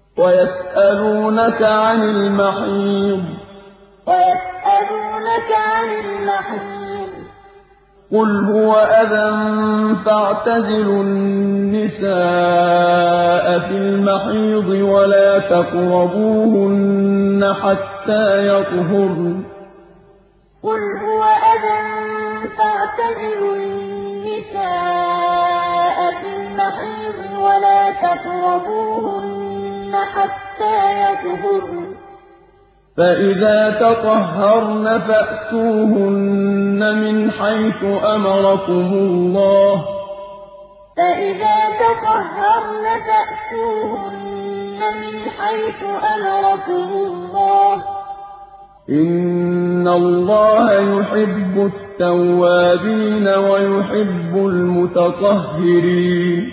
ويسألونك عن المحيض قل هو أذى فاعتزلوا النساء في المحيض ولا تقربوهن حتى يطهرن فإذا تطهرن فأتوهن من حيث أمركم الله إن الله يحب التوابين ويحب المتطهرين